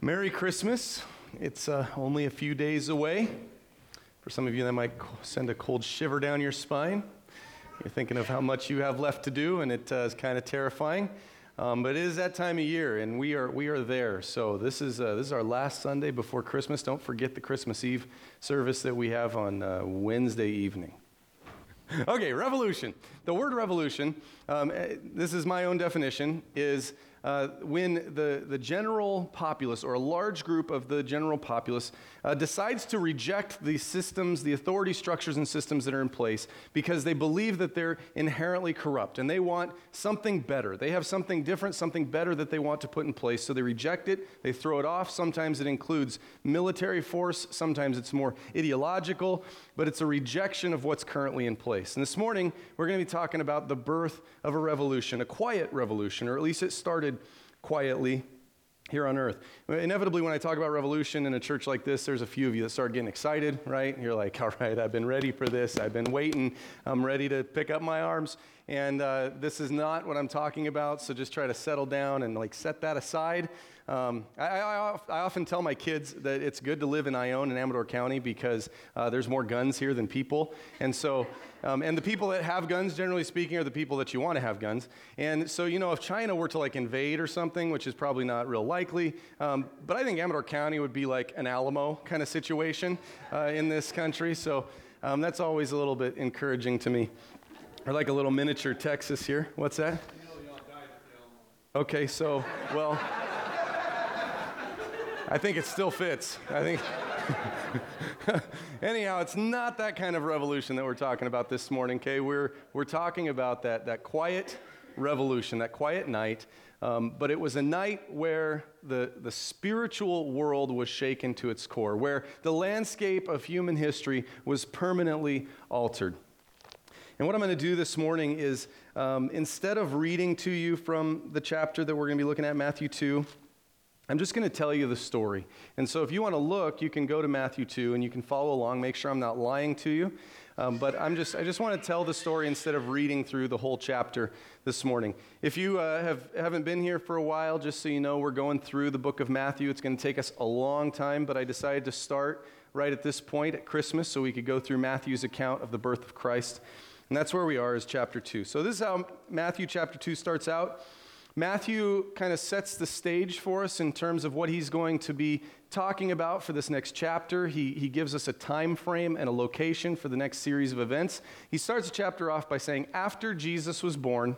Merry Christmas. It's only a few days away. For some of you, that might send a cold shiver down your spine. You're thinking of how much you have left to do, and it is kind of terrifying. But it is that time of year, and we are there. So this is our last Sunday before Christmas. Don't forget the Christmas Eve service that we have on Wednesday evening. Okay, revolution. The word revolution, this is my own definition, is when the general populace, or a large group of the general populace, decides to reject the systems, the authority structures and systems that are in place because they believe that they're inherently corrupt and they want something better. They have something different, something better that they want to put in place, so they reject it, they throw it off. Sometimes it includes military force, sometimes it's more ideological, but it's a rejection of what's currently in place. And this morning, we're going to be talking about the birth of a revolution, a quiet revolution, or at least it started quietly here on earth. Inevitably, when I talk about revolution in a church like this, there's a few of you that start getting excited, right? You're like, all right, I've been ready for this. I've been waiting. I'm ready to pick up my arms. And this is not what I'm talking about, so just try to settle down and set that aside. I often tell my kids that it's good to live in Ione in Amador County because there's more guns here than people. And so, and the people that have guns, generally speaking, are the people that you want to have guns. And so, if China were to invade or something, which is probably not real likely, but I think Amador County would be like an Alamo kind of situation in this country. So that's always a little bit encouraging to me. Or like a little miniature Texas here. What's that? Okay, so, well, I think it still fits. Anyhow, it's not that kind of revolution that we're talking about this morning, okay? We're talking about that quiet revolution, that quiet night, but it was a night where the spiritual world was shaken to its core, where the landscape of human history was permanently altered. And what I'm going to do this morning is, instead of reading to you from the chapter that we're going to be looking at, Matthew 2, I'm just going to tell you the story. And so if you want to look, you can go to Matthew 2 and you can follow along, make sure I'm not lying to you. But I just want to tell the story instead of reading through the whole chapter this morning. If you haven't been here for a while, just so you know, we're going through the book of Matthew. It's going to take us a long time, but I decided to start right at this point at Christmas so we could go through Matthew's account of the birth of Christ. And that's where we are, is chapter 2. So this is how Matthew chapter 2 starts out. Matthew kind of sets the stage for us in terms of what he's going to be talking about for this next chapter. He gives us a time frame and a location for the next series of events. He starts the chapter off by saying, after Jesus was born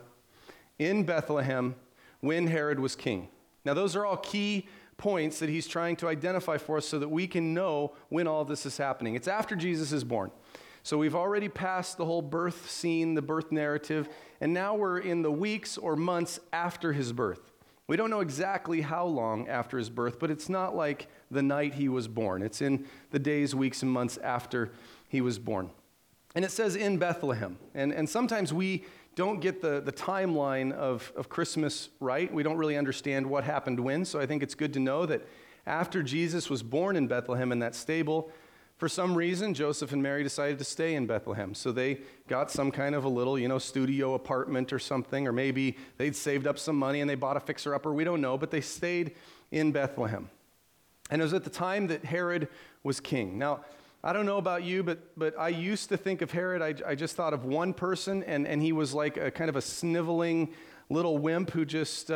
in Bethlehem when Herod was king. Now those are all key points that he's trying to identify for us so that we can know when all this is happening. It's after Jesus is born. So we've already passed the whole birth scene, the birth narrative, and now we're in the weeks or months after his birth. We don't know exactly how long after his birth, but it's not like the night he was born. It's in the days, weeks, and months after he was born. And it says in Bethlehem. And sometimes we don't get the timeline of Christmas right. We don't really understand what happened when, so I think it's good to know that after Jesus was born in Bethlehem in that stable, for some reason, Joseph and Mary decided to stay in Bethlehem. So they got some kind of a little, studio apartment or something, or maybe they'd saved up some money and they bought a fixer-upper. We don't know, but they stayed in Bethlehem. And it was at the time that Herod was king. Now, I don't know about you, but I used to think of Herod, I just thought of one person, and he was like a kind of a sniveling little wimp who just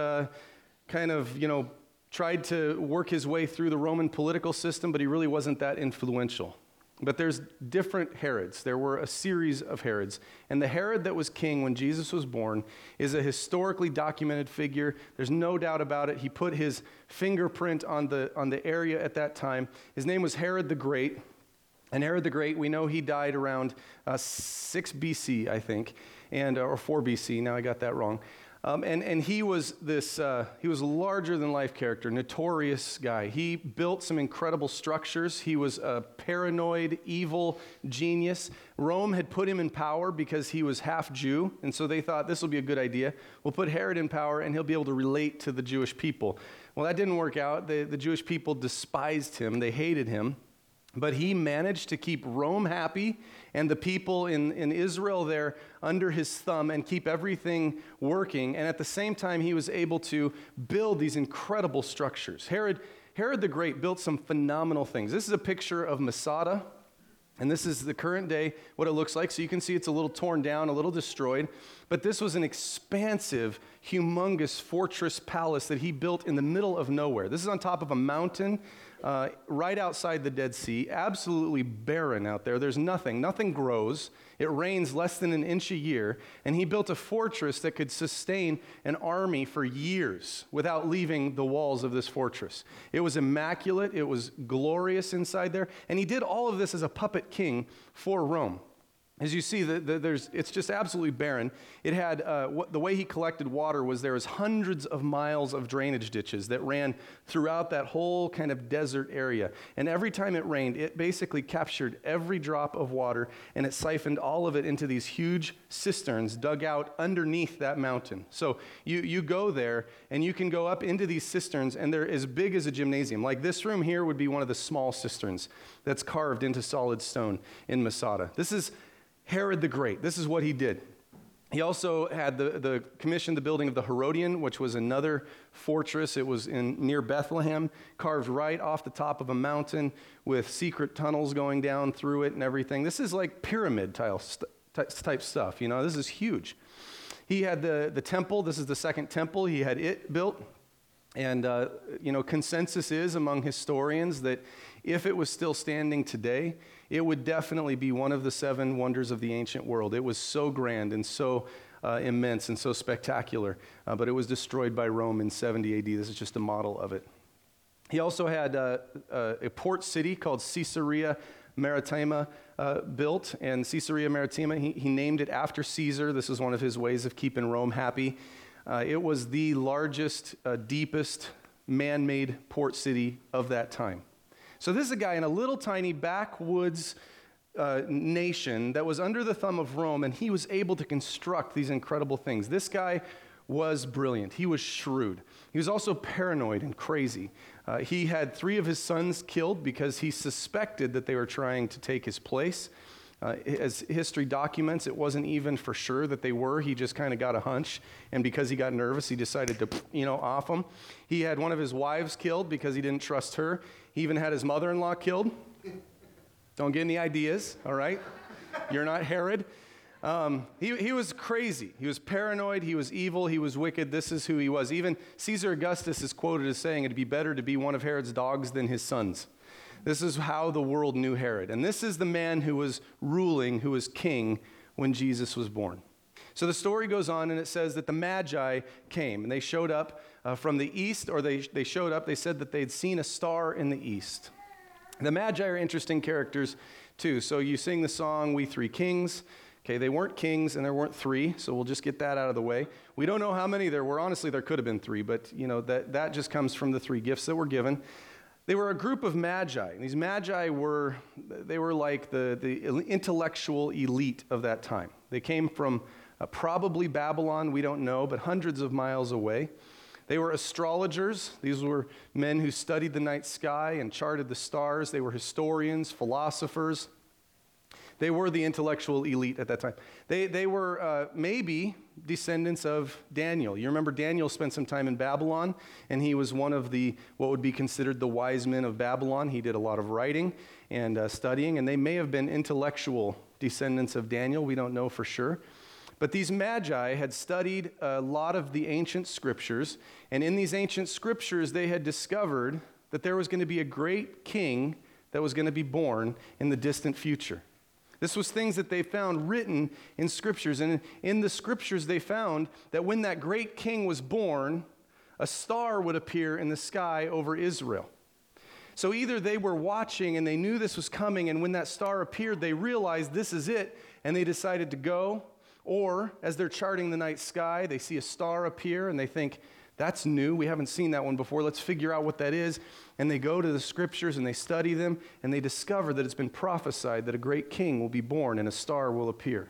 tried to work his way through the Roman political system, but he really wasn't that influential. But there's different Herods. There were a series of Herods. And the Herod that was king when Jesus was born is a historically documented figure. There's no doubt about it. He put his fingerprint on the area at that time. His name was Herod the Great. And Herod the Great, we know he died around 6 BC, I think, or 4 BC. Now I got that wrong. And he was he was a larger than life character, notorious guy. He built some incredible structures. He was a paranoid, evil genius. Rome had put him in power because he was half Jew, and so they thought this will be a good idea. We'll put Herod in power and he'll be able to relate to the Jewish people. Well, that didn't work out. The Jewish people despised him. They hated him. But he managed to keep Rome happy and the people in Israel there under his thumb and keep everything working. And at the same time, he was able to build these incredible structures. Herod Herod the Great built some phenomenal things. This is a picture of Masada, and this is the current day, what it looks like. So you can see it's a little torn down, a little destroyed. But this was an expansive, humongous fortress palace that he built in the middle of nowhere. This is on top of a mountain right outside the Dead Sea, absolutely barren out there. There's nothing. Nothing grows. It rains less than an inch a year. And he built a fortress that could sustain an army for years without leaving the walls of this fortress. It was immaculate. It was glorious inside there. And he did all of this as a puppet king for Rome. As you see, it's just absolutely barren. It had, the way he collected water was there was hundreds of miles of drainage ditches that ran throughout that whole kind of desert area. And every time it rained, it basically captured every drop of water, and it siphoned all of it into these huge cisterns dug out underneath that mountain. So you go there, and you can go up into these cisterns, and they're as big as a gymnasium. Like this room here would be one of the small cisterns that's carved into solid stone in Masada. This is Herod the Great. This is what he did. He also had the commissioned the building of the Herodian, which was another fortress. It was near Bethlehem, carved right off the top of a mountain with secret tunnels going down through it and everything. This is like pyramid type stuff, you know. This is huge. He had the temple. This is the second temple. He had it built. And, consensus is among historians that if it was still standing today, it would definitely be one of the 7 wonders of the ancient world. It was so grand and so immense and so spectacular, but it was destroyed by Rome in 70 AD. This is just a model of it. He also had a port city called Caesarea Maritima built, and Caesarea Maritima, he named it after Caesar. This was one of his ways of keeping Rome happy. It was the largest, deepest man-made port city of that time. So this is a guy in a little tiny backwoods nation that was under the thumb of Rome, and he was able to construct these incredible things. This guy was brilliant. He was shrewd. He was also paranoid and crazy. He had 3 of his sons killed because he suspected that they were trying to take his place. As history documents, it wasn't even for sure that they were. He just kind of got a hunch, and because he got nervous, he decided to, off them. He had one of his wives killed because he didn't trust her. He even had his mother-in-law killed. Don't get any ideas, all right? You're not Herod. He was crazy. He was paranoid. He was evil. He was wicked. This is who he was. Even Caesar Augustus is quoted as saying it'd be better to be one of Herod's dogs than his sons. This is how the world knew Herod. And this is the man who was ruling, who was king when Jesus was born. So the story goes on, and it says that the Magi came, and they showed up from the east, or they showed up, they said that they'd seen a star in the east. The Magi are interesting characters, too. So you sing the song, We Three Kings. Okay, they weren't kings, and there weren't 3, so we'll just get that out of the way. We don't know how many there were. Honestly, there could have been 3, but, that just comes from the 3 gifts that were given. They were a group of magi. These magi were like the intellectual elite of that time. They came from probably Babylon, we don't know, but hundreds of miles away. They were astrologers. These were men who studied the night sky and charted the stars. They were historians, philosophers. They were the intellectual elite at that time. They were maybe descendants of Daniel. You remember Daniel spent some time in Babylon, and he was one of what would be considered the wise men of Babylon. He did a lot of writing and studying, and they may have been intellectual descendants of Daniel. We don't know for sure. But these magi had studied a lot of the ancient scriptures, and in these ancient scriptures, they had discovered that there was going to be a great king that was going to be born in the distant future. This was things that they found written in scriptures. And in the scriptures, they found that when that great king was born, a star would appear in the sky over Israel. So either they were watching and they knew this was coming, and when that star appeared, they realized this is it, and they decided to go. Or as they're charting the night sky, they see a star appear and they think, that's new. We haven't seen that one before. Let's figure out what that is. And they go to the scriptures and they study them, and they discover that it's been prophesied that a great king will be born and a star will appear.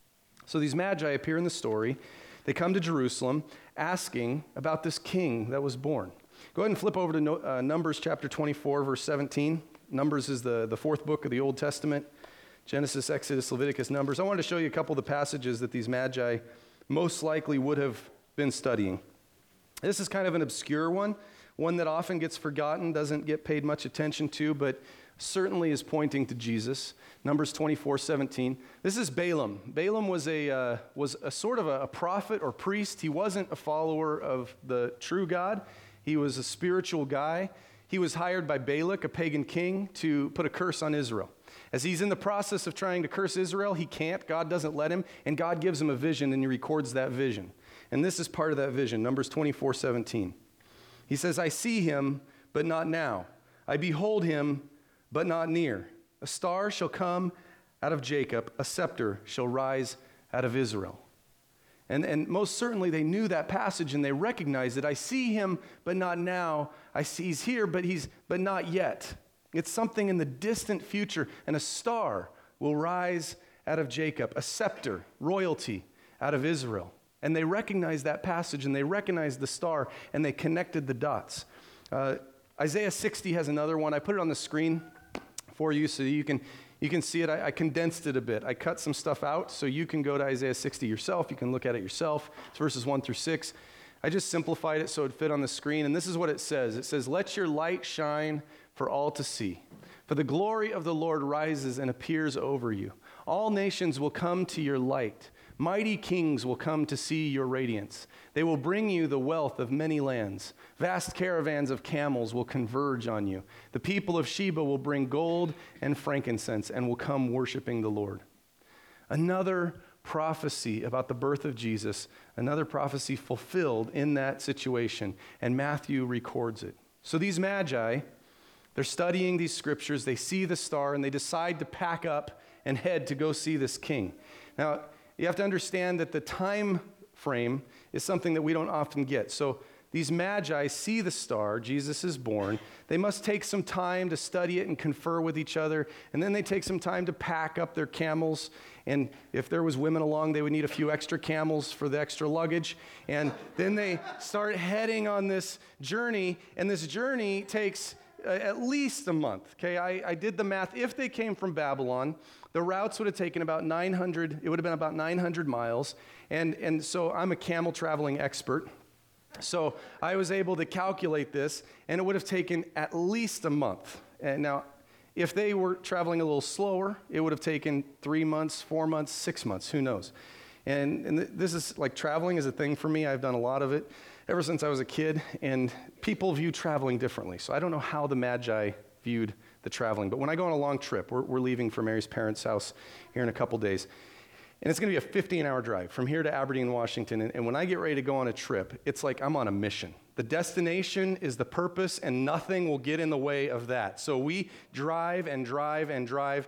So these magi appear in the story. They come to Jerusalem asking about this king that was born. Go ahead and flip over to Numbers chapter 24, verse 17. Numbers is the 4th book of the Old Testament. Genesis, Exodus, Leviticus, Numbers. I wanted to show you a couple of the passages that these magi most likely would have been studying. This is kind of an obscure one, one that often gets forgotten, doesn't get paid much attention to, but certainly is pointing to Jesus. Numbers 24:17. This is Balaam. Balaam was a sort of a prophet or priest. He wasn't a follower of the true God. He was a spiritual guy. He was hired by Balak, a pagan king, to put a curse on Israel. As he's in the process of trying to curse Israel, he can't. God doesn't let him, and God gives him a vision, and he records that vision. And this is part of that vision, Numbers 24:17. He says, I see him, but not now. I behold him, but not near. A star shall come out of Jacob, a scepter shall rise out of Israel. And most certainly they knew that passage and they recognized it. I see him, but not now. I see he's here, but not yet. It's something in the distant future, and a star will rise out of Jacob, a scepter, royalty out of Israel. And they recognized that passage, and they recognized the star, and they connected the dots. Isaiah 60 has another one. I put it on the screen for you so you can see it. I condensed it a bit. I cut some stuff out so you can go to Isaiah 60 yourself. You can look at it yourself. It's verses 1 through 6. I just simplified it so it fit on the screen, and this is what it says. It says, let your light shine for all to see. For the glory of the Lord rises and appears over you. All nations will come to your light. Mighty kings will come to see your radiance. They will bring you the wealth of many lands. Vast caravans of camels will converge on you. The people of Sheba will bring gold and frankincense and will come worshiping the Lord. Another prophecy about the birth of Jesus, another prophecy fulfilled in that situation, and Matthew records it. So these magi, they're studying these scriptures, they see the star, and they decide to pack up and head to go see this king. Now, you have to understand that the time frame is something that we don't often get. So these magi see the star, Jesus is born. They must take some time to study it and confer with each other, and then they take some time to pack up their camels. And if there was women along, they would need a few extra camels for the extra luggage. And then they start heading on this journey, and this journey takes at least a month. Okay, I did the math. If they came from Babylon, the routes would have taken about 900, it would have been about 900 miles. And so I'm a camel traveling expert. So I was able to calculate this, and it would have taken at least a month. And now, if they were traveling a little slower, it would have taken 3 months, 4 months, 6 months, who knows? And this is like traveling is a thing for me. I've done a lot of it ever since I was a kid, and people view traveling differently. So I don't know how the Magi viewed the traveling. But when I go on a long trip, we're leaving for Mary's parents' house here in a couple days. And it's going to be a 15-hour drive from here to Aberdeen, Washington. And when I get ready to go on a trip, it's like I'm on a mission. The destination is the purpose, and nothing will get in the way of that. So we drive and drive and drive.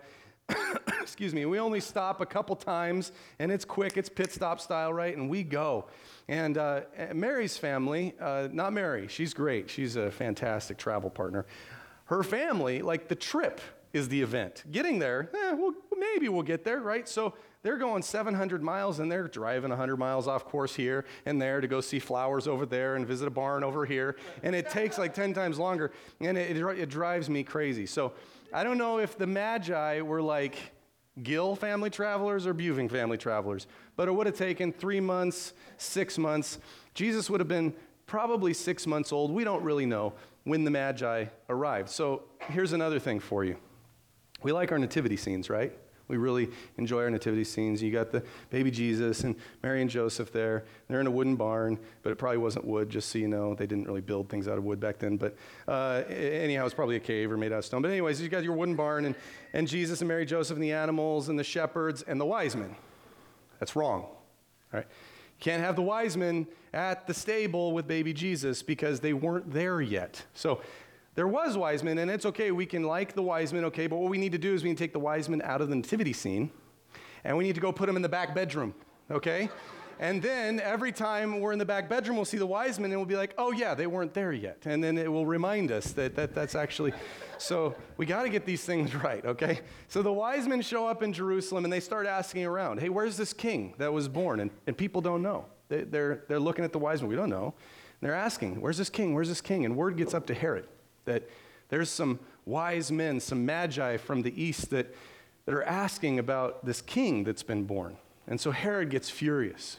Excuse me. We only stop a couple times, and it's quick. It's pit stop style, right? And we go. And Mary's family, not Mary. She's great. She's a fantastic travel partner. Her family, like the trip is the event. Getting there, maybe we'll get there, right? So they're going 700 miles, and they're driving 100 miles off course here and there to go see flowers over there and visit a barn over here. And it takes like 10 times longer, and it drives me crazy. So I don't know if the Magi were like Gill family travelers or Buving family travelers, but it would have taken 3 months, 6 months. Jesus would have been probably 6 months old. We don't really know when the Magi arrived. So here's another thing for you. We like our nativity scenes, right? We really enjoy our nativity scenes. You got the baby Jesus and Mary and Joseph there. They're in a wooden barn, but it probably wasn't wood, just so you know. They didn't really build things out of wood back then. But anyhow, it's probably a cave or made out of stone. But anyways, you got your wooden barn and Jesus and Mary, Joseph, and the animals and the shepherds and the wise men. That's wrong. All right? You can't have the wise men at the stable with baby Jesus because they weren't there yet. So there was wise men, and it's okay. We can like the wise men, okay, but what we need to do is we need to take the wise men out of the nativity scene, and we need to go put them in the back bedroom, okay? And then every time we're in the back bedroom, we'll see the wise men, and we'll be like, oh, yeah, they weren't there yet. And then it will remind us that's actually, so we got to get these things right, okay? So the wise men show up in Jerusalem, and they start asking around, hey, where's this king that was born? And people don't know. They're looking at the wise men. We don't know. And they're asking, where's this king? Where's this king? And word gets up to Herod that there's some wise men, some magi from the east that are asking about this king that's been born. And so Herod gets furious,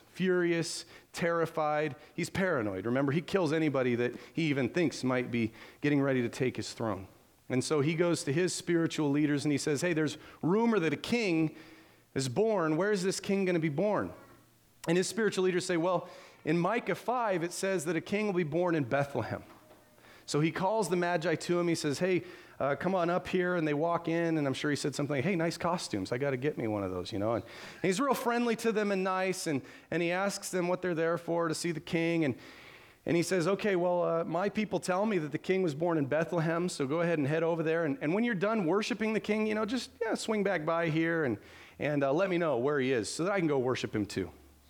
terrified. He's paranoid. Remember, he kills anybody that he even thinks might be getting ready to take his throne. And so he goes to his spiritual leaders and he says, hey, there's rumor that a king is born. Where is this king going to be born? And his spiritual leaders say, well, in Micah 5, it says that a king will be born in Bethlehem. So he calls the Magi to him. He says, hey, come on up here. And they walk in, and I'm sure he said something like, hey, nice costumes. I got to get me one of those, you know. And he's real friendly to them and nice, and he asks them what they're there for, to see the king. And he says, okay, well, my people tell me that the king was born in Bethlehem, so go ahead and head over there. And when you're done worshiping the king, you know, just swing back by here and let me know where he is so that I can go worship him too.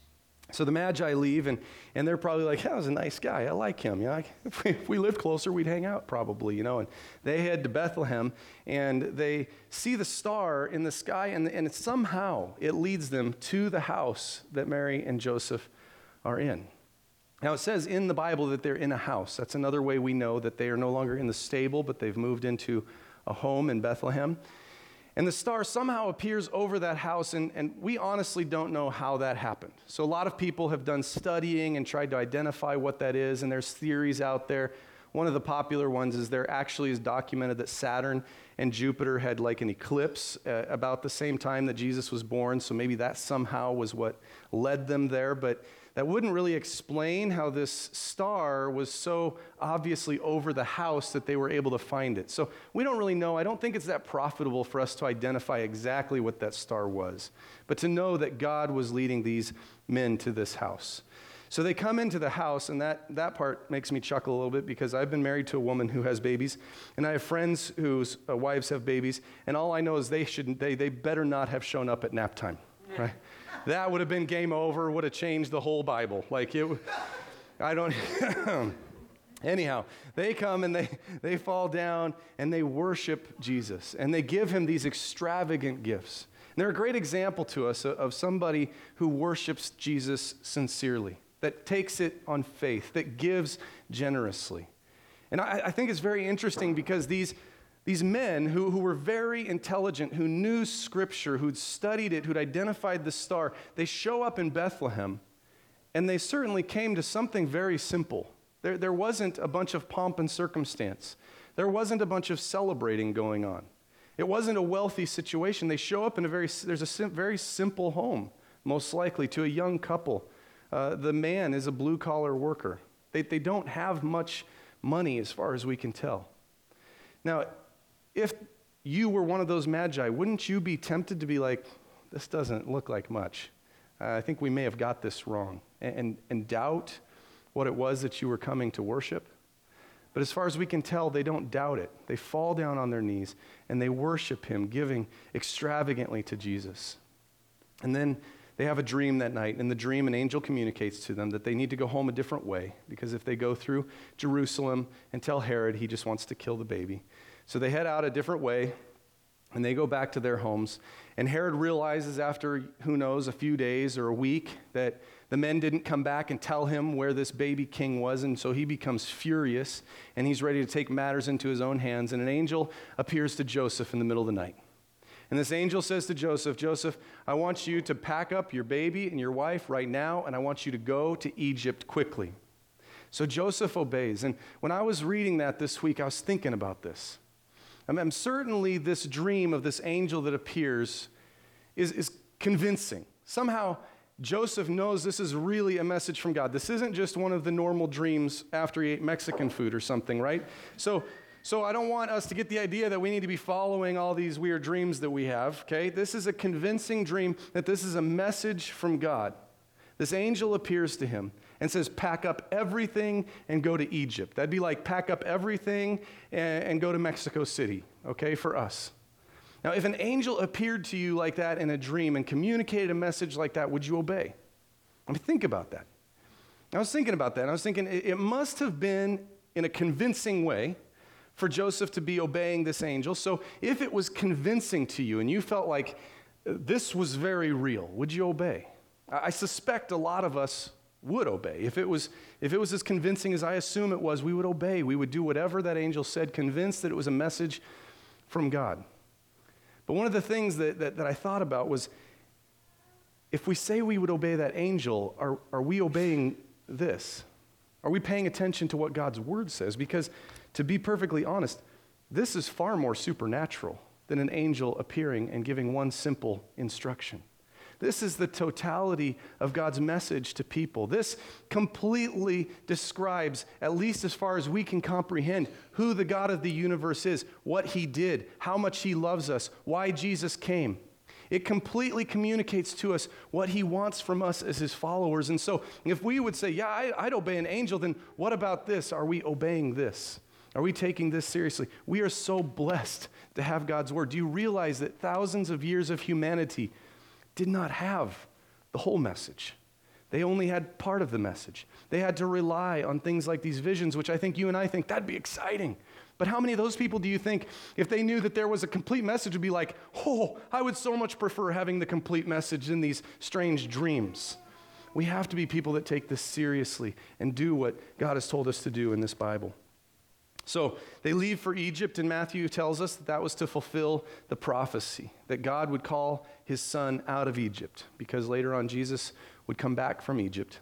So the Magi leave, and they're probably like, that was a nice guy. I like him. You know, if we lived closer, we'd hang out probably, you know. And they head to Bethlehem, and they see the star in the sky, and somehow it leads them to the house that Mary and Joseph are in. Now, it says in the Bible that they're in a house. That's another way we know that they are no longer in the stable, but they've moved into a home in Bethlehem. And the star somehow appears over that house, and we honestly don't know how that happened. So a lot of people have done studying and tried to identify what that is, and there's theories out there. One of the popular ones is there actually is documented that Saturn and Jupiter had like an eclipse about the same time that Jesus was born, so maybe that somehow was what led them there, but that wouldn't really explain how this star was so obviously over the house that they were able to find it. So we don't really know. I don't think it's that profitable for us to identify exactly what that star was, but to know that God was leading these men to this house. So they come into the house, and that part makes me chuckle a little bit because I've been married to a woman who has babies, and I have friends whose wives have babies, and all I know is they better not have shown up at nap time, right? That would have been game over, would have changed the whole Bible. Anyhow, they come and they fall down and they worship Jesus, and they give him these extravagant gifts. And they're a great example to us of somebody who worships Jesus sincerely, that takes it on faith, that gives generously. And I think it's very interesting because these men who were very intelligent, who knew Scripture, who'd studied it, who'd identified the star, they show up in Bethlehem, and they certainly came to something very simple. There wasn't a bunch of pomp and circumstance. There wasn't a bunch of celebrating going on. It wasn't a wealthy situation. They show up in very simple home, most likely, to a young couple. The man is a blue-collar worker. They don't have much money as far as we can tell. Now, if you were one of those magi, wouldn't you be tempted to be like, this doesn't look like much? I think we may have got this wrong, and doubt what it was that you were coming to worship? But as far as we can tell, they don't doubt it. They fall down on their knees, and they worship him, giving extravagantly to Jesus. And then they have a dream that night. In the dream, an angel communicates to them that they need to go home a different way, because if they go through Jerusalem and tell Herod, he just wants to kill the baby. So they head out a different way, and they go back to their homes. And Herod realizes after, who knows, a few days or a week that the men didn't come back and tell him where this baby king was, and so he becomes furious, and he's ready to take matters into his own hands. And an angel appears to Joseph in the middle of the night. And this angel says to Joseph, Joseph, I want you to pack up your baby and your wife right now, and I want you to go to Egypt quickly. So Joseph obeys. And when I was reading that this week, I was thinking about this. Certainly this dream of this angel that appears is convincing. Somehow, Joseph knows this is really a message from God. This isn't just one of the normal dreams after he ate Mexican food or something, right? So I don't want us to get the idea that we need to be following all these weird dreams that we have, okay? This is a convincing dream that this is a message from God. This angel appears to him and says, pack up everything and go to Egypt. That'd be like pack up everything and go to Mexico City, okay, for us. Now, if an angel appeared to you like that in a dream and communicated a message like that, would you obey? Think about that. I was thinking about that, and I was thinking it must have been in a convincing way for Joseph to be obeying this angel. So if it was convincing to you and you felt like this was very real, would you obey? I suspect a lot of us would obey. If it was as convincing as I assume it was, we would obey. We would do whatever that angel said, convinced that it was a message from God. But one of the things that I thought about was, if we say we would obey that angel, are we obeying this? Are we paying attention to what God's word says? Because to be perfectly honest, this is far more supernatural than an angel appearing and giving one simple instruction. This is the totality of God's message to people. This completely describes, at least as far as we can comprehend, who the God of the universe is, what he did, how much he loves us, why Jesus came. It completely communicates to us what he wants from us as his followers. And so if we would say, yeah, I'd obey an angel, then what about this? Are we obeying this? Are we taking this seriously? We are so blessed to have God's word. Do you realize that thousands of years of humanity did not have the whole message? They only had part of the message. They had to rely on things like these visions, which I think you and I think that'd be exciting. But how many of those people do you think, if they knew that there was a complete message, would be like, oh, I would so much prefer having the complete message than these strange dreams? We have to be people that take this seriously and do what God has told us to do in this Bible. So they leave for Egypt, and Matthew tells us that was to fulfill the prophecy, that God would call his son out of Egypt, because later on Jesus would come back from Egypt.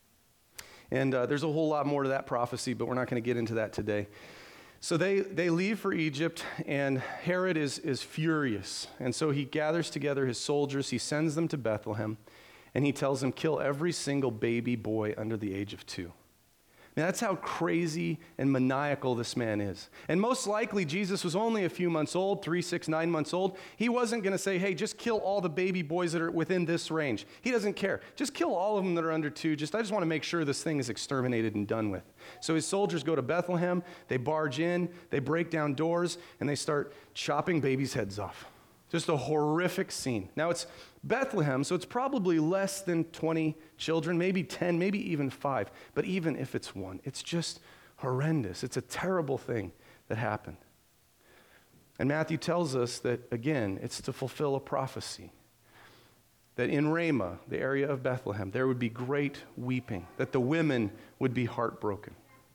And there's a whole lot more to that prophecy, but we're not going to get into that today. So they leave for Egypt, and Herod is furious. And so he gathers together his soldiers, he sends them to Bethlehem, and he tells them, kill every single baby boy under the age of 2. Now, that's how crazy and maniacal this man is. And most likely, Jesus was only a few months old, 3, 6, 9 months old. He wasn't going to say, hey, just kill all the baby boys that are within this range. He doesn't care. Just kill all of them that are under 2. I just want to make sure this thing is exterminated and done with. So his soldiers go to Bethlehem. They barge in. They break down doors, and they start chopping babies' heads off. Just a horrific scene. Now, it's Bethlehem, so it's probably less than 20 children, maybe 10, maybe even 5. But even if it's 1, it's just horrendous. It's a terrible thing that happened. And Matthew tells us that, again, it's to fulfill a prophecy. That in Ramah, the area of Bethlehem, there would be great weeping, that the women would be heartbroken.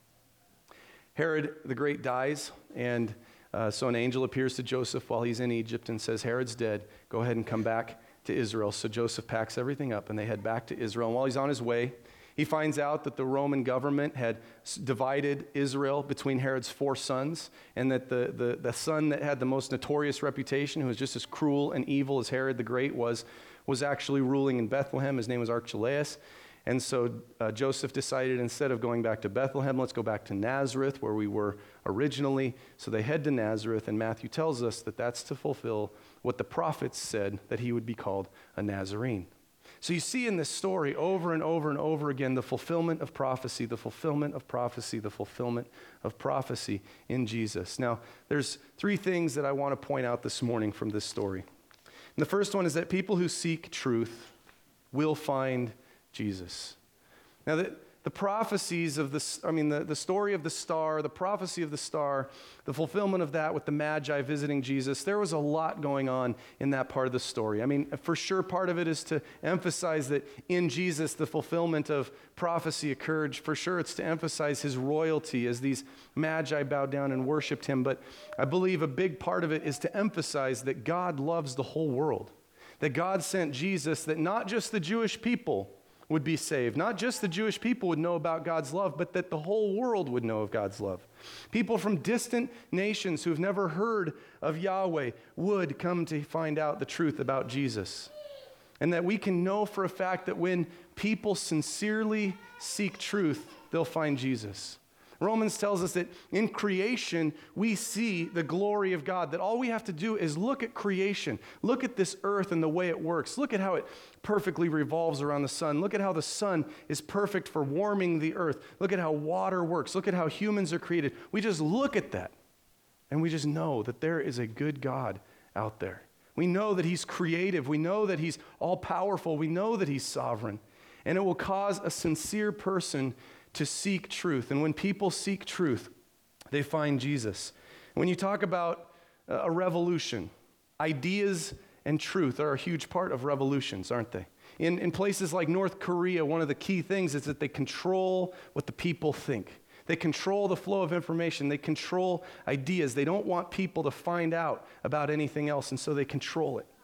Herod the Great dies, and so an angel appears to Joseph while he's in Egypt and says, Herod's dead. Go ahead and come back to Israel. So Joseph packs everything up, and they head back to Israel. And while he's on his way, he finds out that the Roman government had divided Israel between Herod's 4 sons, and that the son that had the most notorious reputation, who was just as cruel and evil as Herod the Great was actually ruling in Bethlehem. His name was Archelaus. And so Joseph decided, instead of going back to Bethlehem, let's go back to Nazareth, where we were originally. So they head to Nazareth, and Matthew tells us that that's to fulfill what the prophets said, that he would be called a Nazarene. So you see in this story over and over and over again the fulfillment of prophecy, the fulfillment of prophecy, the fulfillment of prophecy in Jesus. Now, there's 3 things that I want to point out this morning from this story. And the first one is that people who seek truth will find Jesus. Now, the prophecies of the story of the star, the prophecy of the star, the fulfillment of that with the Magi visiting Jesus, there was a lot going on in that part of the story. I mean, for sure, part of it is to emphasize that in Jesus, the fulfillment of prophecy occurred. For sure, it's to emphasize his royalty as these Magi bowed down and worshiped him. But I believe a big part of it is to emphasize that God loves the whole world, that God sent Jesus, that not just the Jewish people would be saved. Not just the Jewish people would know about God's love, but that the whole world would know of God's love. People from distant nations who've never heard of Yahweh would come to find out the truth about Jesus. And that we can know for a fact that when people sincerely seek truth, they'll find Jesus. Romans tells us that in creation, we see the glory of God, that all we have to do is look at creation, look at this earth and the way it works, look at how it perfectly revolves around the sun, look at how the sun is perfect for warming the earth, look at how water works, look at how humans are created. We just look at that, and we just know that there is a good God out there. We know that he's creative, we know that he's all-powerful, we know that he's sovereign, and it will cause a sincere person to seek truth. And when people seek truth, they find Jesus. When you talk about a revolution, ideas and truth are a huge part of revolutions, aren't they? In places like North Korea, one of the key things is that they control what the people think. They control the flow of information. They control ideas. They don't want people to find out about anything else, and so they control it.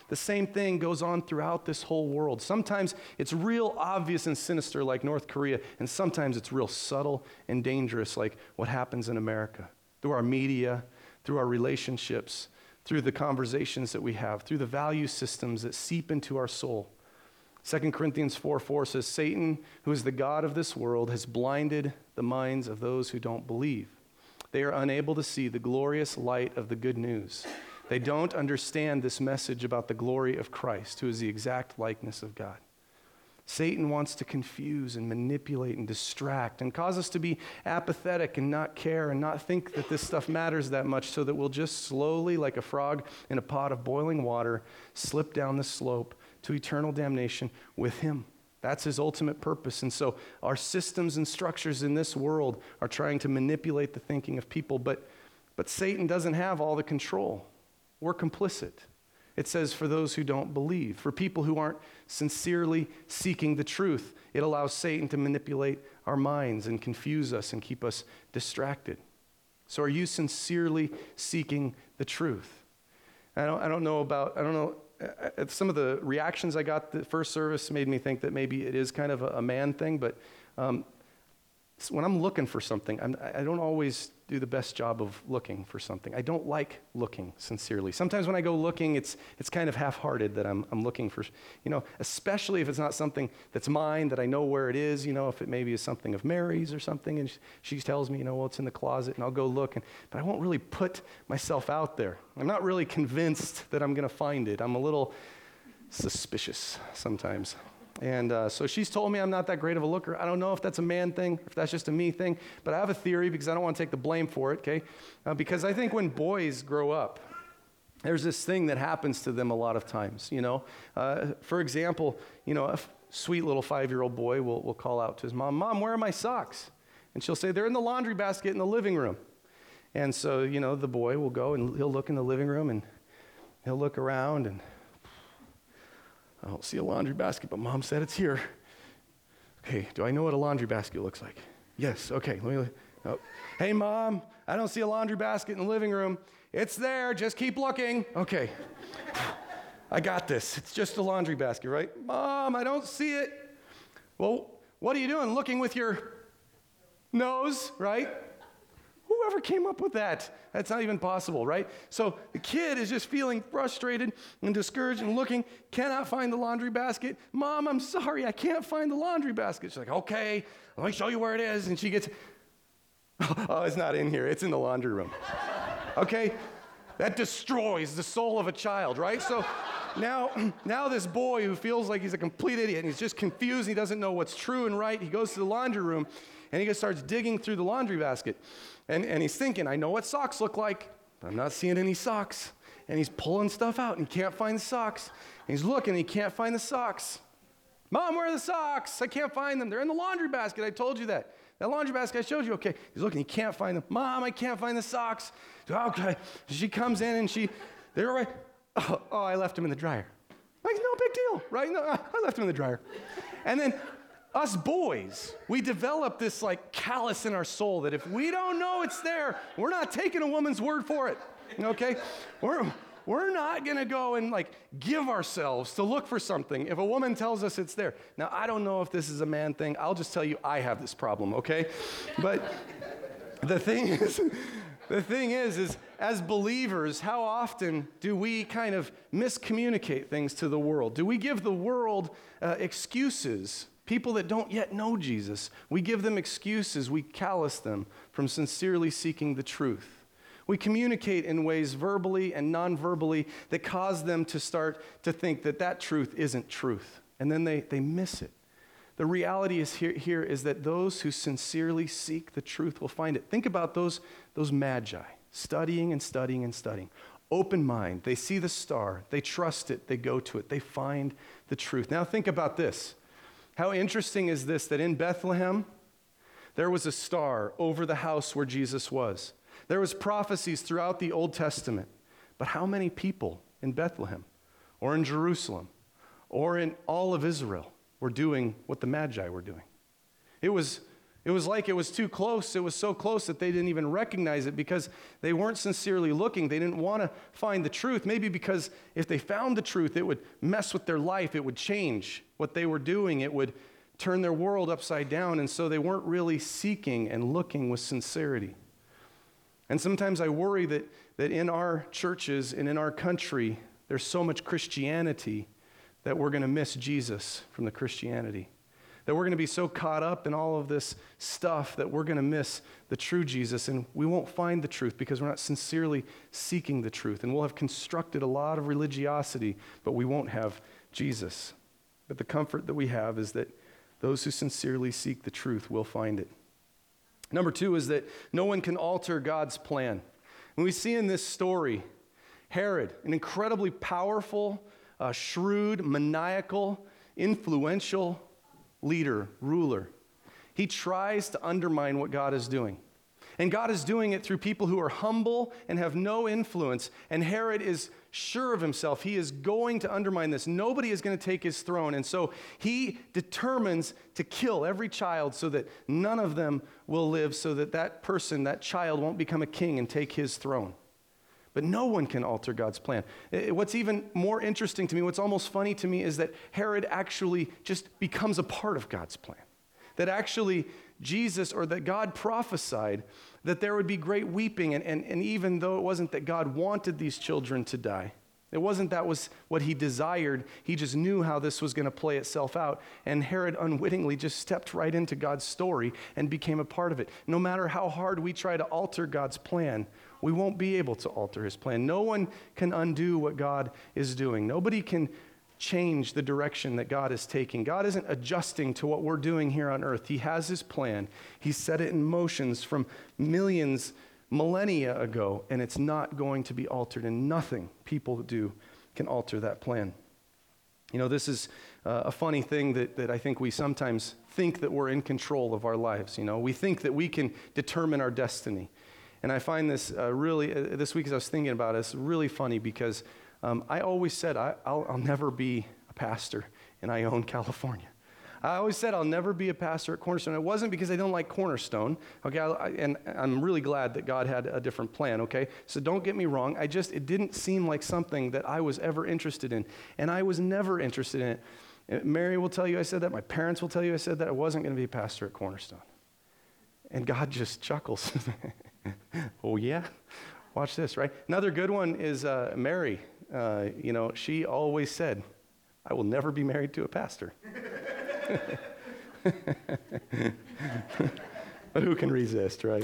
The same thing goes on throughout this whole world. Sometimes it's real obvious and sinister like North Korea, and sometimes it's real subtle and dangerous like what happens in America. Through our media, through our relationships, through the conversations that we have, through the value systems that seep into our soul. 2 Corinthians 4:4 says, Satan, who is the god of this world, has blinded the minds of those who don't believe. They are unable to see the glorious light of the good news. They don't understand this message about the glory of Christ, who is the exact likeness of God. Satan wants to confuse and manipulate and distract and cause us to be apathetic and not care and not think that this stuff matters that much, so that we'll just slowly, like a frog in a pot of boiling water, slip down the slope to eternal damnation with him. That's his ultimate purpose. And so our systems and structures in this world are trying to manipulate the thinking of people, but Satan doesn't have all the control. We're complicit. It says for those who don't believe, for people who aren't sincerely seeking the truth, it allows Satan to manipulate our minds and confuse us and keep us distracted. So are you sincerely seeking the truth? I don't know, some of the reactions I got the first service made me think that maybe it is kind of a man thing, but when I'm looking for something, I don't always do the best job of looking for something. I don't like looking sincerely. Sometimes when I go looking, it's kind of half-hearted that I'm looking for, especially if it's not something that's mine, that I know where it is, if it maybe is something of Mary's or something, and she tells me, well, it's in the closet, and I'll go look, but I won't really put myself out there. I'm not really convinced that I'm going to find it. I'm a little suspicious sometimes. And so she's told me I'm not that great of a looker. I don't know if that's a man thing, if that's just a me thing, but I have a theory because I don't want to take the blame for it, okay? Because I think when boys grow up, there's this thing that happens to them a lot of times, For example, a sweet little 5-year-old boy will call out to his mom, Mom, where are my socks? And she'll say, they're in the laundry basket in the living room. And so, the boy will go and he'll look in the living room and he'll look around and I don't see a laundry basket, but Mom said it's here. Okay, do I know what a laundry basket looks like? Yes, okay. Hey, Mom, I don't see a laundry basket in the living room. It's there, just keep looking. Okay, I got this. It's just a laundry basket, right? Mom, I don't see it. Well, what are you doing? Looking with your nose, right? Whoever came up with that? That's not even possible, right? So the kid is just feeling frustrated and discouraged and looking, cannot find the laundry basket. Mom, I'm sorry, I can't find the laundry basket. She's like, okay, let me show you where it is. And she gets, oh, it's not in here. It's in the laundry room. Okay? That destroys the soul of a child, right? So now this boy who feels like he's a complete idiot and he's just confused, he doesn't know what's true and right, he goes to the laundry room and he starts digging through the laundry basket. And he's thinking, I know what socks look like, but I'm not seeing any socks. And he's pulling stuff out and he can't find the socks. And he's looking and he can't find the socks. Mom, where are the socks? I can't find them. They're in the laundry basket. I told you that. That laundry basket I showed you. Okay. He's looking, he can't find them. Mom, I can't find the socks. Okay. She comes in and they're right. Oh, I left them in the dryer. Like, no big deal, right? No, I left them in the dryer. And then us boys, we develop this callus in our soul that if we don't know it's there, we're not taking a woman's word for it, okay? We're not going to go and give ourselves to look for something if a woman tells us it's there. Now, I don't know if this is a man thing. I'll just tell you I have this problem, okay? But the thing is as believers, how often do we kind of miscommunicate things to the world? Do we give the world excuses? People that don't yet know Jesus, we give them excuses, we callous them from sincerely seeking the truth. We communicate in ways verbally and non-verbally that cause them to start to think that truth isn't truth, and then they miss it. The reality is here is that those who sincerely seek the truth will find it. Think about those magi, studying and studying and studying. Open mind, they see the star, they trust it, they go to it, they find the truth. Now think about this. How interesting is this, that in Bethlehem, there was a star over the house where Jesus was. There was prophecies throughout the Old Testament. But how many people in Bethlehem or in Jerusalem or in all of Israel were doing what the Magi were doing? It was It was like it was too close. It was so close that they didn't even recognize it because they weren't sincerely looking. They didn't want to find the truth. Maybe because if they found the truth, it would mess with their life. It would change what they were doing. It would turn their world upside down. And so they weren't really seeking and looking with sincerity. And sometimes I worry that in our churches and in our country, there's so much Christianity that we're going to miss Jesus from the Christianity. That we're going to be so caught up in all of this stuff that we're going to miss the true Jesus, and we won't find the truth because we're not sincerely seeking the truth. And we'll have constructed a lot of religiosity, but we won't have Jesus. But the comfort that we have is that those who sincerely seek the truth will find it. Number 2 is that no one can alter God's plan. And we see in this story, Herod, an incredibly powerful, shrewd, maniacal, influential leader, ruler. He tries to undermine what God is doing. And God is doing it through people who are humble and have no influence. And Herod is sure of himself. He is going to undermine this. Nobody is going to take his throne. And so he determines to kill every child so that none of them will live, so that that person, that child, won't become a king and take his throne. But no one can alter God's plan. What's even more interesting to me, what's almost funny to me, is that Herod actually just becomes a part of God's plan. That actually Jesus, or that God prophesied that there would be great weeping, and even though it wasn't that God wanted these children to die, it wasn't that was what he desired, he just knew how this was going to play itself out, and Herod unwittingly just stepped right into God's story and became a part of it. No matter how hard we try to alter God's plan, we won't be able to alter his plan. No one can undo what God is doing. Nobody can change the direction that God is taking. God isn't adjusting to what we're doing here on earth. He has his plan. He set it in motions from millennia ago, and it's not going to be altered, and nothing people do can alter that plan. You know, this is a funny thing that I think we sometimes think that we're in control of our lives. You know, we think that we can determine our destiny. And I find this this week as I was thinking about it, it's really funny because I always said I'll never be a pastor in Ione, California. I always said I'll never be a pastor at Cornerstone. It wasn't because I don't like Cornerstone, okay? And I'm really glad that God had a different plan, okay? So don't get me wrong. It didn't seem like something that I was ever interested in, and I was never interested in it. Mary will tell you I said that. My parents will tell you I said that. I wasn't going to be a pastor at Cornerstone. And God just chuckles. Oh, yeah? Watch this, right? Another good one is Mary. She always said, I will never be married to a pastor. But who can resist, right?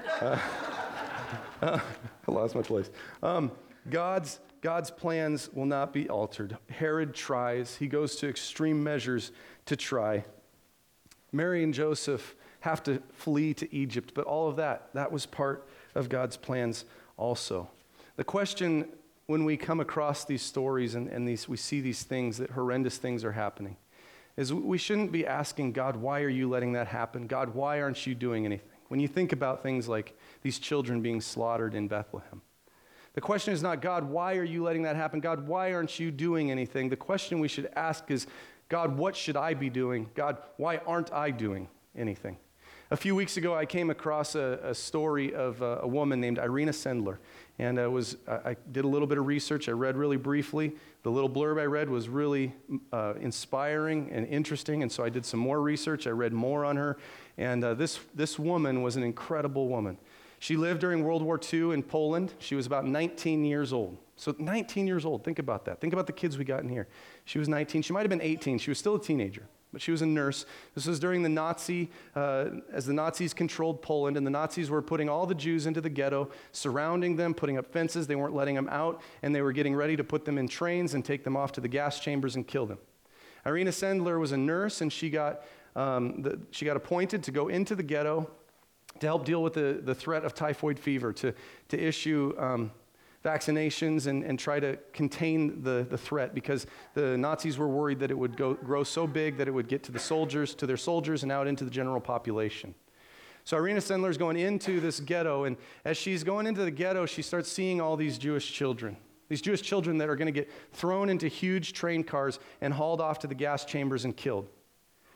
I lost my place. God's plans will not be altered. Herod tries. He goes to extreme measures to try. Mary and Joseph have to flee to Egypt, but all of that was part of God's plans also. The question when we come across these stories and we see these things, that horrendous things are happening, is we shouldn't be asking God, why are you letting that happen? God, why aren't you doing anything? When you think about things like these children being slaughtered in Bethlehem, the question is not, God, why are you letting that happen? God, why aren't you doing anything? The question we should ask is, God, what should I be doing? God, why aren't I doing anything? A few weeks ago, I came across a story of a woman named Irena Sendler. And I did a little bit of research. I read really briefly. The little blurb I read was really inspiring and interesting. And so I did some more research. I read more on her. And this woman was an incredible woman. She lived during World War II in Poland. She was about 19 years old. So 19 years old, think about that. Think about the kids we got in here. She was 19. She might have been 18. She was still a teenager. But she was a nurse. This was during as the Nazis controlled Poland, and the Nazis were putting all the Jews into the ghetto, surrounding them, putting up fences. They weren't letting them out, and they were getting ready to put them in trains and take them off to the gas chambers and kill them. Irena Sendler was a nurse, and she got appointed to go into the ghetto to help deal with the threat of typhoid fever, to issue vaccinations and try to contain the threat, because the Nazis were worried that it would grow so big that it would get to their soldiers and out into the general population. So Irena Sendler is going into this ghetto, and as she's going into the ghetto, she starts seeing all these Jewish children that are going to get thrown into huge train cars and hauled off to the gas chambers and killed.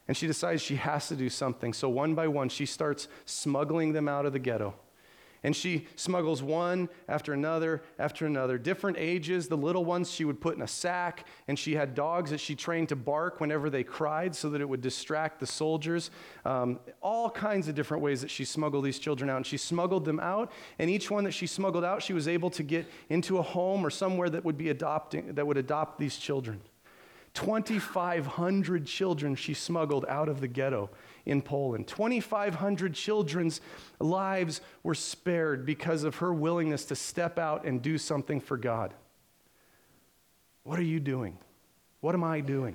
And she decides she has to do something. So one by one, she starts smuggling them out of the ghetto. And she smuggles one after another, different ages. The little ones she would put in a sack, and she had dogs that she trained to bark whenever they cried so that it would distract the soldiers. All kinds of different ways that she smuggled these children out. And she smuggled them out, and each one that she smuggled out, she was able to get into a home or somewhere that would adopt these children. 2,500 children she smuggled out of the ghetto in Poland. 2,500 children's lives were spared because of her willingness to step out and do something for God. What are you doing? What am I doing?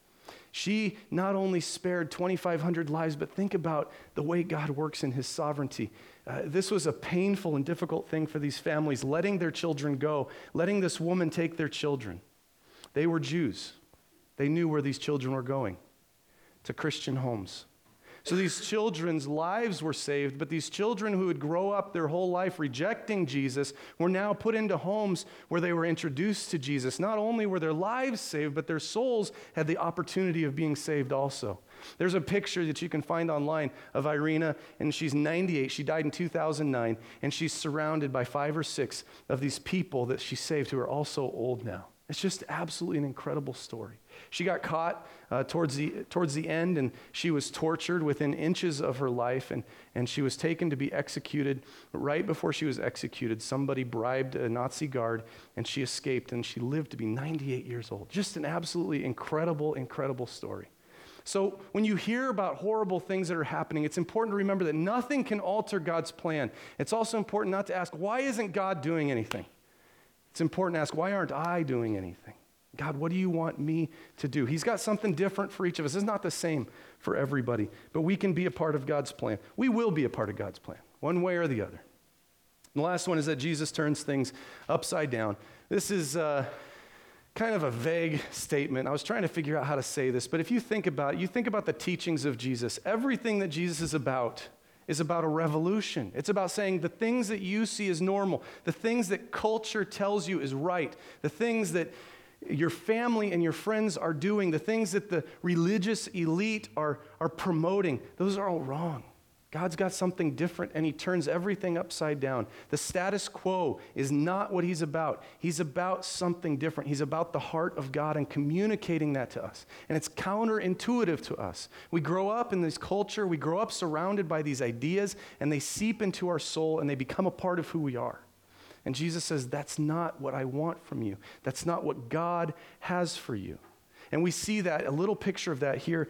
She not only spared 2,500 lives, but think about the way God works in his sovereignty. This was a painful and difficult thing for these families, letting their children go, letting this woman take their children. They were Jews. They knew where these children were going, to Christian homes. So these children's lives were saved, but these children who would grow up their whole life rejecting Jesus were now put into homes where they were introduced to Jesus. Not only were their lives saved, but their souls had the opportunity of being saved also. There's a picture that you can find online of Irina, and she's 98. She died in 2009, and she's surrounded by 5 or 6 of these people that she saved who are also old now. It's just absolutely an incredible story. She got caught towards the end, and she was tortured within inches of her life, and she was taken to be executed. Right before she was executed, somebody bribed a Nazi guard, and she escaped, and she lived to be 98 years old. Just an absolutely incredible, incredible story. So when you hear about horrible things that are happening, it's important to remember that nothing can alter God's plan. It's also important not to ask, why isn't God doing anything? It's important to ask, why aren't I doing anything? God, what do you want me to do? He's got something different for each of us. It's not the same for everybody, but we can be a part of God's plan. We will be a part of God's plan, one way or the other. And the last one is that Jesus turns things upside down. This is kind of a vague statement. I was trying to figure out how to say this, but if you think about the teachings of Jesus, everything that Jesus is about a revolution. It's about saying the things that you see as normal, the things that culture tells you is right, the things that your family and your friends are doing, the things that the religious elite are promoting, those are all wrong. God's got something different, and he turns everything upside down. The status quo is not what he's about. He's about something different. He's about the heart of God and communicating that to us. And it's counterintuitive to us. We grow up in this culture, we grow up surrounded by these ideas, and they seep into our soul, and they become a part of who we are. And Jesus says, that's not what I want from you. That's not what God has for you. And we see that, a little picture of that here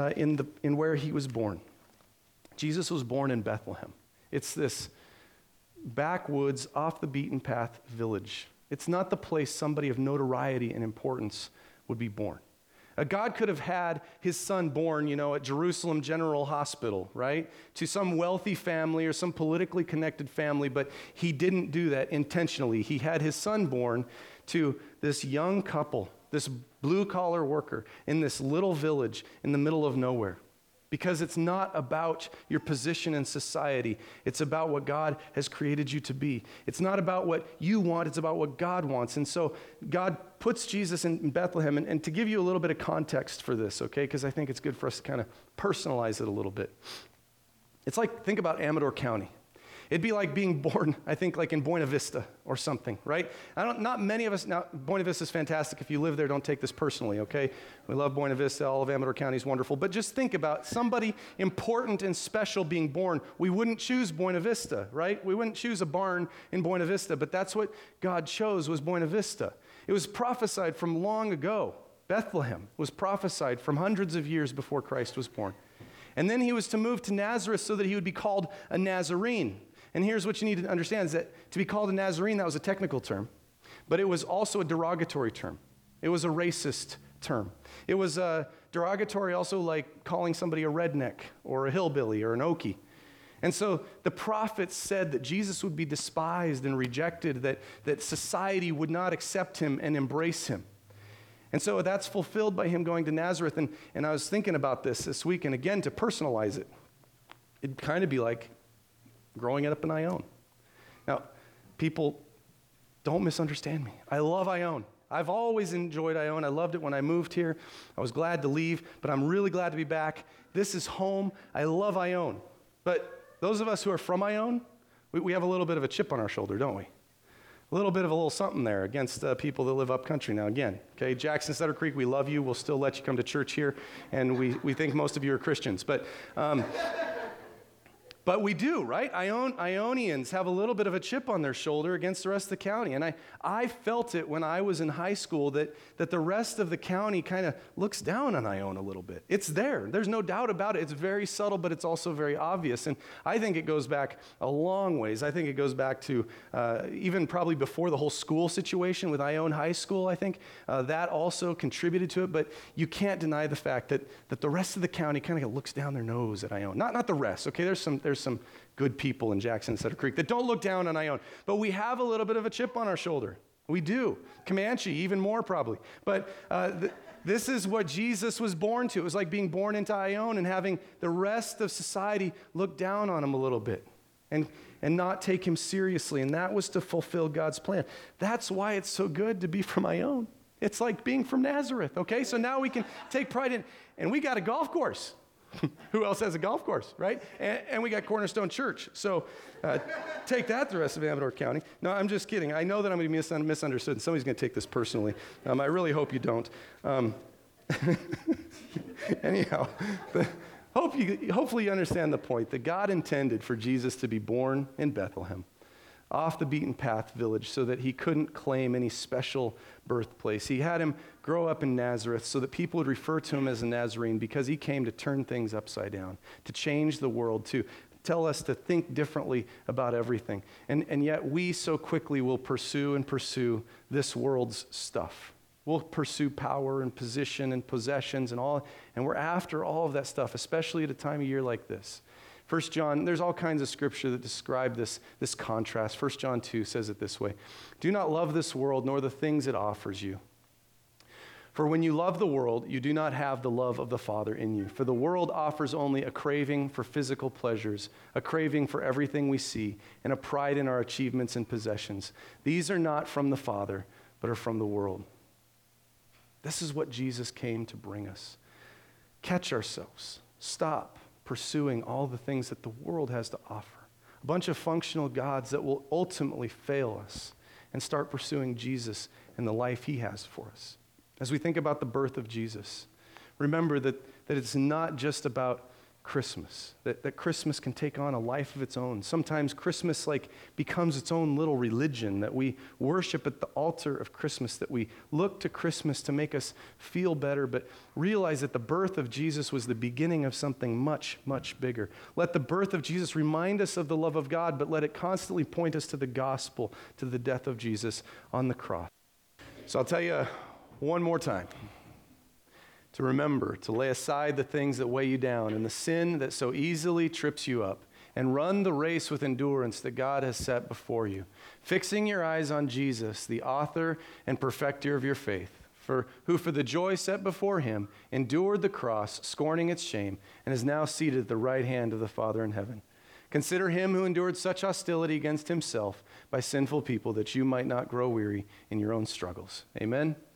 in where he was born. Jesus was born in Bethlehem. It's this backwoods, off the beaten path village. It's not the place somebody of notoriety and importance would be born. God could have had his son born, at Jerusalem General Hospital, right? To some wealthy family or some politically connected family, but he didn't do that intentionally. He had his son born to this young couple, this blue-collar worker in this little village in the middle of nowhere. Because it's not about your position in society. It's about what God has created you to be. It's not about what you want, it's about what God wants. And so God puts Jesus in Bethlehem. And to give you a little bit of context for this, okay, because I think it's good for us to kind of personalize it a little bit. It's like, think about Amador County. It'd be like being born, I think, like in Buena Vista or something, right? Not many of us, now, Buena Vista is fantastic. If you live there, don't take this personally, okay? We love Buena Vista. All of Amador County is wonderful. But just think about somebody important and special being born. We wouldn't choose Buena Vista, right? We wouldn't choose a barn in Buena Vista, but that's what God chose was Buena Vista. It was prophesied from long ago. Bethlehem was prophesied from hundreds of years before Christ was born. And then he was to move to Nazareth so that he would be called a Nazarene. And here's what you need to understand is that to be called a Nazarene, that was a technical term, but it was also a derogatory term. It was a racist term. It was derogatory also like calling somebody a redneck or a hillbilly or an Okie. And so the prophets said that Jesus would be despised and rejected, that society would not accept him and embrace him. And so that's fulfilled by him going to Nazareth. And I was thinking about this week, and again, to personalize it, it'd kind of be like growing up in Ione. Now, people, don't misunderstand me. I love Ione. I've always enjoyed Ione. I loved it when I moved here. I was glad to leave, but I'm really glad to be back. This is home. I love Ione. But those of us who are from Ione, we have a little bit of a chip on our shoulder, don't we? A little bit of a little something there against people that live up country. Now, again, okay, Jackson Cedar Creek, we love you. We'll still let you come to church here, and we think most of you are Christians. But we do, right? Ionians have a little bit of a chip on their shoulder against the rest of the county. And I felt it when I was in high school that the rest of the county kind of looks down on Ione a little bit. It's there. There's no doubt about it. It's very subtle, but it's also very obvious. And I think it goes back a long ways. I think it goes back to even probably before the whole school situation with Ione High School. I think that also contributed to it. But you can't deny the fact that the rest of the county kind of looks down their nose at Ione. Not the rest, okay? There's some good people in Jackson Cedar Creek that don't look down on Ione. But we have a little bit of a chip on our shoulder. We do. Comanche, even more probably. But this is what Jesus was born to. It was like being born into Ione and having the rest of society look down on him a little bit and not take him seriously. And that was to fulfill God's plan. That's why it's so good to be from Ione. It's like being from Nazareth, okay? So now we can take pride in, and we got a golf course. Who else has a golf course, right? And we got Cornerstone Church. So take that the rest of Amador County. No, I'm just kidding. I know that I'm going to be misunderstood, and somebody's going to take this personally. I really hope you don't. Anyhow, hopefully you understand the point that God intended for Jesus to be born in Bethlehem, off the beaten path village, so that he couldn't claim any special birthplace. He had him grow up in Nazareth so that people would refer to him as a Nazarene because he came to turn things upside down, to change the world, to tell us to think differently about everything. And yet we so quickly will pursue this world's stuff. We'll pursue power and position and possessions and all, and we're after all of that stuff, especially at a time of year like this. 1 John, there's all kinds of scripture that describe this contrast. 1 John 2 says it this way: do not love this world nor the things it offers you. For when you love the world, you do not have the love of the Father in you. For the world offers only a craving for physical pleasures, a craving for everything we see, and a pride in our achievements and possessions. These are not from the Father, but are from the world. This is what Jesus came to bring us. Catch ourselves. Stop pursuing all the things that the world has to offer. A bunch of functional gods that will ultimately fail us, and start pursuing Jesus and the life he has for us. As we think about the birth of Jesus, remember that it's not just about Christmas, that Christmas can take on a life of its own. Sometimes Christmas becomes its own little religion, that we worship at the altar of Christmas, that we look to Christmas to make us feel better, but realize that the birth of Jesus was the beginning of something much, much bigger. Let the birth of Jesus remind us of the love of God, but let it constantly point us to the gospel, to the death of Jesus on the cross. So I'll tell you one more time, to remember to lay aside the things that weigh you down and the sin that so easily trips you up, and run the race with endurance that God has set before you, fixing your eyes on Jesus, the author and perfecter of your faith, who for the joy set before him endured the cross, scorning its shame, and is now seated at the right hand of the Father in heaven. Consider him who endured such hostility against himself by sinful people, that you might not grow weary in your own struggles. Amen.